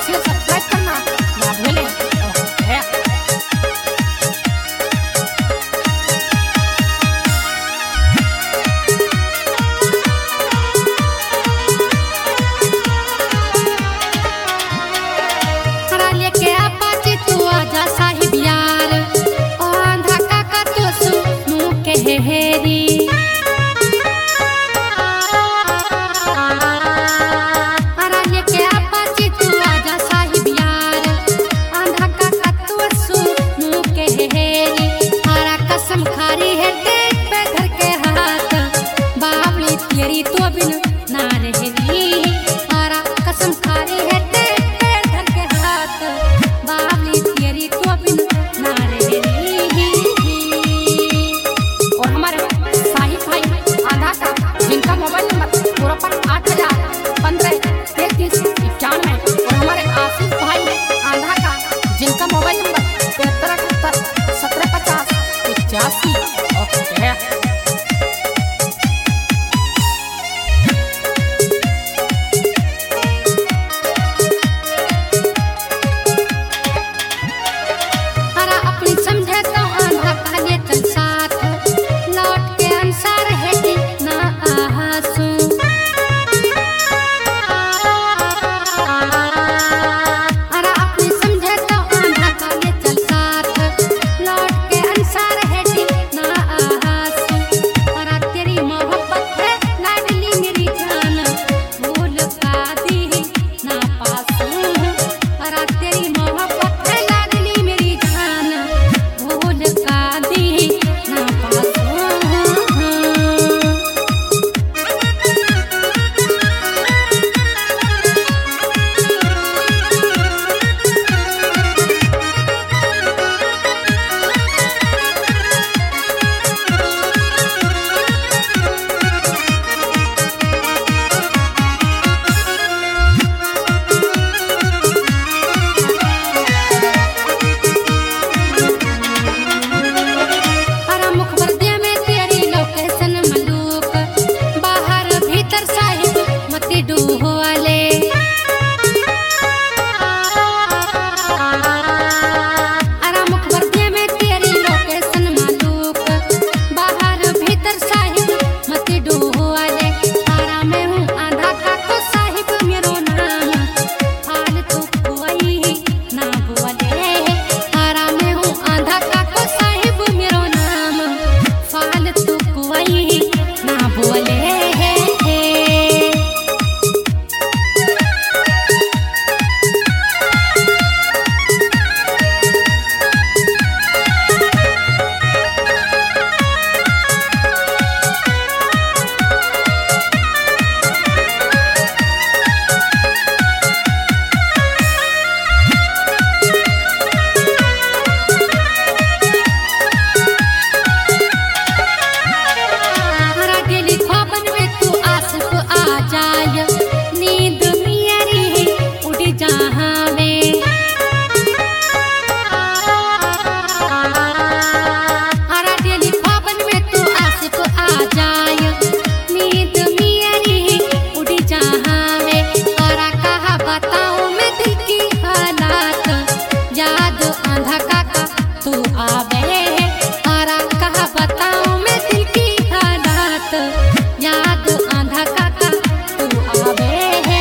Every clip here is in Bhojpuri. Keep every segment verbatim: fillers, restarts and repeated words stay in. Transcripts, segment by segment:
शेयर सब्सक्राइब करना ना भूलें। ओके। हरा लेके अपाची तू आजा साहिब यार, ओ आंधा काका तो सुनू के हेरी। हरा लेके अपाची तू आजा साहिब यार, आंधा काका तो सुनू के हेरी। हरा कसम खारी है देख पे घर के हाथ, बावली तेरी तो बिन ना रहेगी। हरा कसम खारी है देख पे घर के हाथ, बावली तेरी तो बिन ना रहेगी। और हमारे साहिब भाई आंधा का, जिनका मोबाइल नंबर पूरा पर आठ हजार पंद्रह तैतीस इक्यानवे, और हमारे आसिफ भाई आंधा का, जिनका मोबाइल नंबर तिहत्तर अठहत्तर सत्रह पचास इक्यासी। ओके। हरा अपनी समझे तो आंधा का ले चल साथ, लौट के अंसार है कि ना आहासू। हरा अपनी समझे तो आंधा का ले चल साथ, लौट के अंसार है कि ना आहासू। हरा तेरी मोहब्बत है लाडली मेरी जान, भूल का दी ना पासू। हरा तेरी मोहब्बत है लाडली मेरी जान, भूल का दी ना पासू। हरा मुखबर दे में तेरी लोकेशन मलूक, बाहर भीतर साहिब मती डूहो वाले। हरा मुखबर दे में तेरी लोकेशन मलूक, बाहर भीतर साहिब मती डूहो वाले। हरा मैं हूँ आंधा का तो साहिब मेरो नाम, फालतू कोई ना बोले। हरा मैं हूँ आंधा का तो साहिब मेरो नाम, फालतू कोई ना बोले। हरा डेली ख्वाबन में तू आसिफ आ जाय, नींद मेरी उड़ जहाँ में। हरा डेली ख्वाबन में तू आसिफ आ जाय, नींद मेरी उड़ जहाँ में। हरा कहा बताऊं मैं दिल की हालात, याद आंधा काका तू आवे। हरा कहा बताऊं मैं दिल की हालात, याद आंधा काका तू आवे।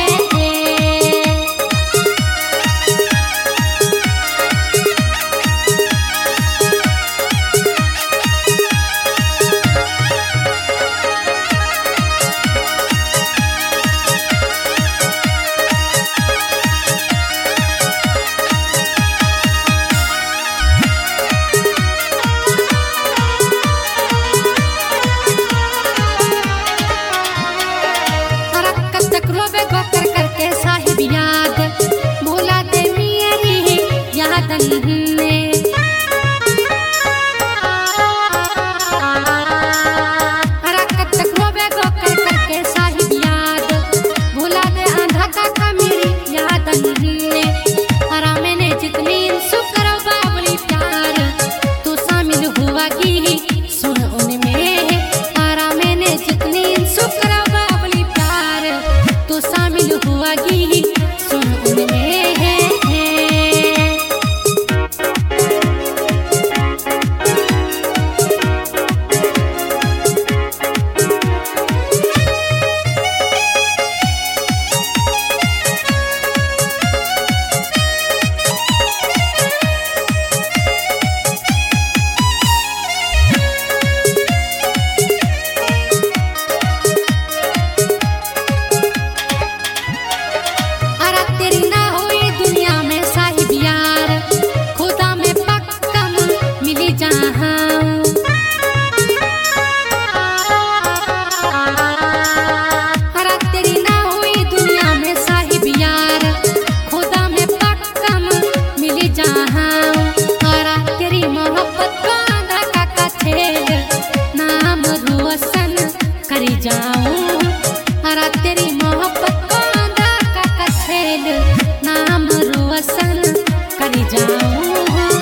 हरा कब तक रोवे गो कर करके साहिब याद, भूला दे मेरी यादन ने। हरा कब तक रोवे गो कर करके साहिब याद, भूला दे आंधा काका मेरी यादन ने। हरा मैंने जितनी शुक्र बाबली प्यार, तू शामिल हुआ की सुन उनमें। हरा मैंने जितनी शुक्र बाबली प्यार, तू शामिल हुआ की सुन उनमें। मोहब्बत को आंधा का कछेल नाम रोशन कर जाऊं